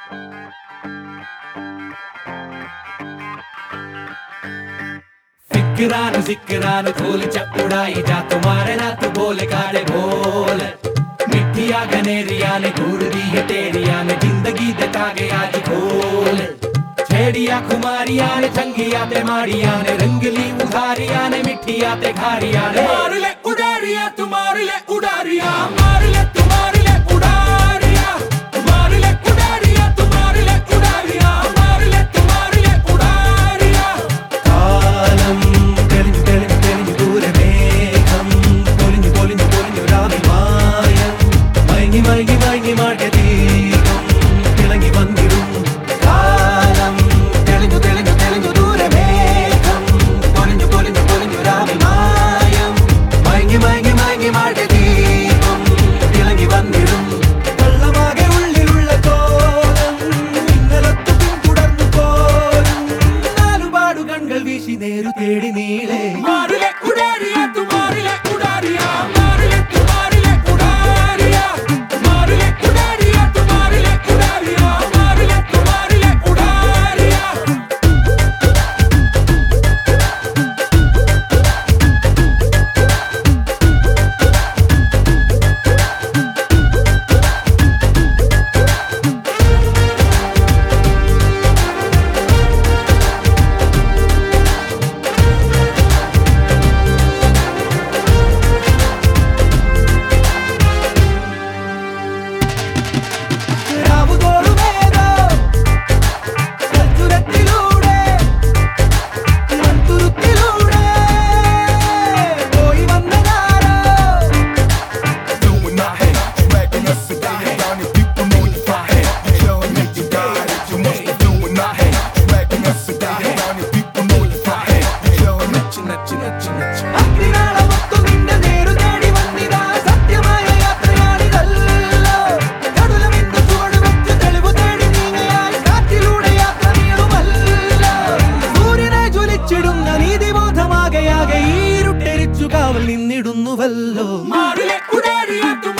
जिक्रान खोल उड़ाई जा तुम्हारे ना तू बोले काले बोल मिठिया गनेरिया ने घूर दी है तेरिया ने जिंदगी दता गया जी खोल छेड़िया खुमारिया ने चंगिया ते मारिया ने रंगली उधारिया ने मिठिया ते खारिया ने मार ले उड़ारिया तुम्हारे ले उड़ारिया मार ले तुम्हारे ले उड़ारिया मार ले उड़ारिया तुम्हारे ले उड़ारिया मार ले तुम्हारे ले उड़ारिया कालम മയങ്ങി മാടിയ ദീപം തിളങ്ങി വന്നിടും കാലം തെളിഞ്ഞു തെളിഞ്ഞു തെളിഞ്ഞു ദൂരമേഘം പൊലിഞ്ഞു പൊലിഞ്ഞു പൊലിഞ്ഞു രാവിൽ മായം മയങ്ങി മാടിയ ദീപം തിളങ്ങി വന്നിടും വെള്ളമാകെ ഉള്ളിലുള്ള കോലം ഇന്നലത്തു പിന്തുടർന്നു പോലും നാലുപാടു കൺകൾ വീശി നേരു തേടി നീളെ മാറിലെ ഉടാരിയ തുമാറിലെ ഉടാരിയ മാറിലെ തുമാറിലെ ഉടാരിയ മാറിലെ ഉടാരിയ തുമാറിലെ ഉടാരിയ മാറിലെ തുമാറിലെ ഉടാരിയ നിന്നിടുന്നുവല്ലോ മാറിലെ ഉടാരിയ